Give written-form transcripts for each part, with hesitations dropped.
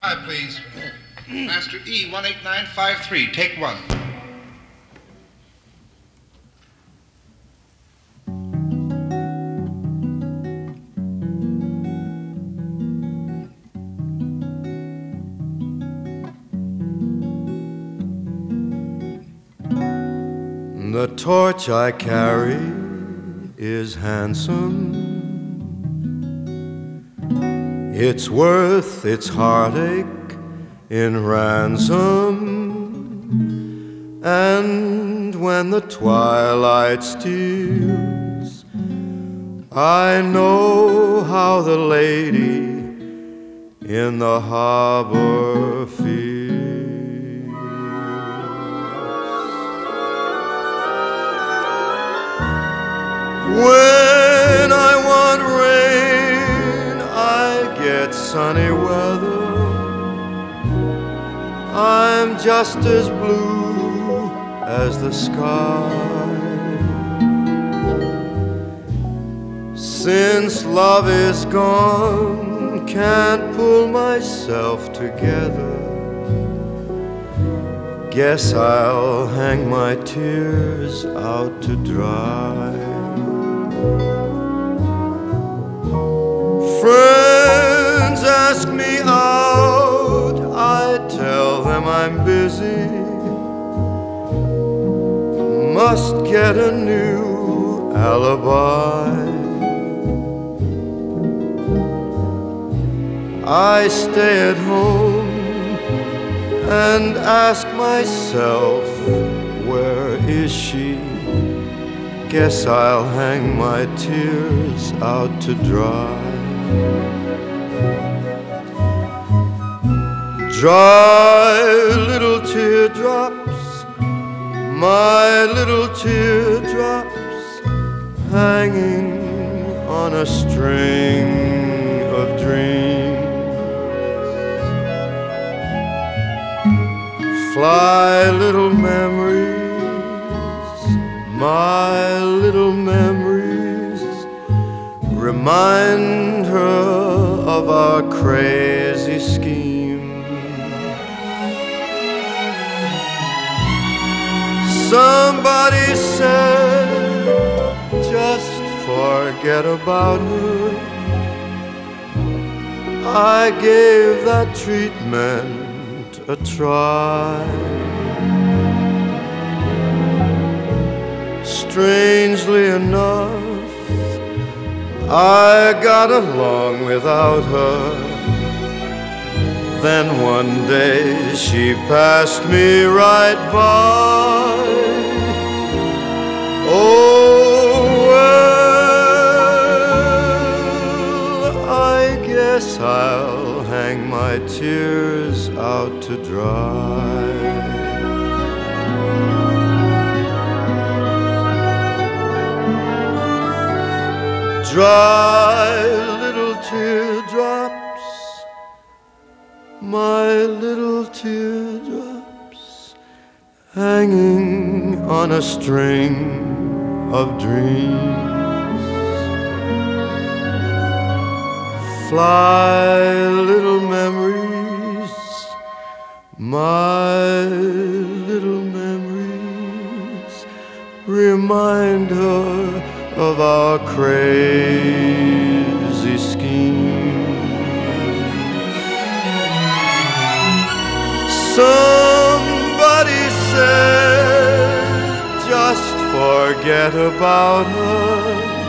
Hi, please. Master E18953, take one. The torch I carry is handsome. It's worth its heartache in ransom. And when the twilight steals, I know how the lady in the harbor feels. When I want rain, I get sunny weather. I'm just as blue as the sky. Since love is gone, can't pull myself together. Guess I'll hang my tears out to dry. Friends ask me out, I tell them I'm busy. Must get a new alibi. I stay at home and ask myself, where is she? Guess I'll hang my tears out to dry. Dry little teardrops, my little teardrops, hanging on a string of dreams. Fly little memories, my little memories, remind her of our crazy scheme. Somebody said, just forget about her. I gave that treatment a try. Strangely enough, I got along without her. Then one day she passed me right by. Oh, well, I guess I'll hang my tears out to dry. Dry little teardrops, my little teardrops, hanging on a string of dreams. Fly little memories, my little memories, remind her of our crazy scheme. Somebody said, just forget about her.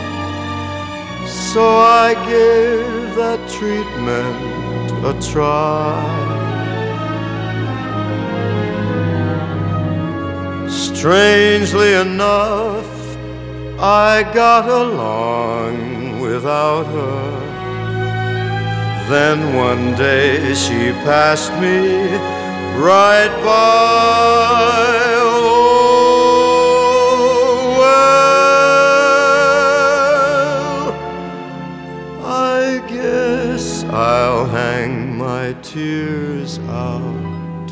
So I gave that treatment a try. Strangely enough, I got along without her. Then one day she passed me right by. Oh, well, I guess I'll hang my tears out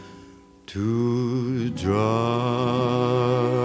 to dry.